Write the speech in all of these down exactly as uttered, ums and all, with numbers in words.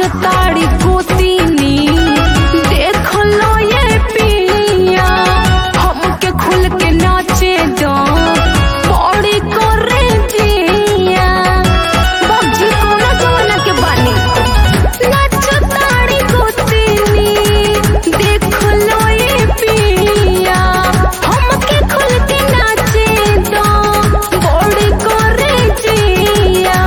ताड़ी गोतीनी देख लो ये पिया हमके खुल के नाचे दो बड़ी करे जिया बाबजी कोना जवाना के बानी नाच ताड़ी गोतीनी देख लो ये पिया हमके खुल के नाचे दो बड़ी करे जिया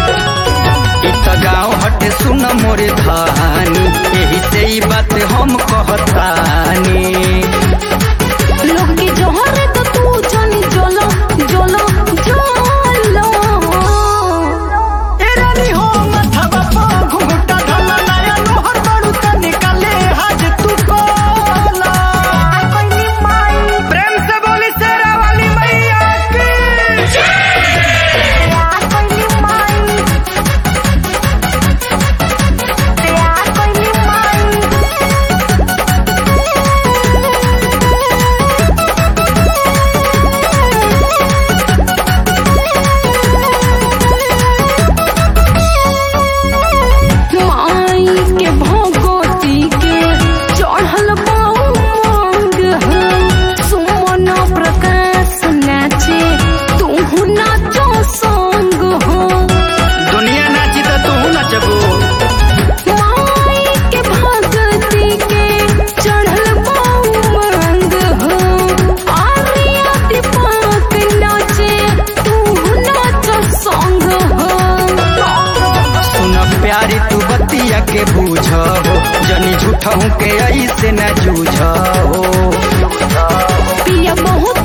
गाँव हटे सुन मोरे धानी यही से ही बात हम कहतानी लोग की जोहर तो तू जानी जोलो जोलो जोलो ए रानी हो मथवा पा घुंघटा धला नया लोहर बड़ू त निकाले हाज तू कोला प्रेम से बोली शेरा वाली मैया की के बूझो जनी झूठों के ऐसे न जूझो पिया बहुत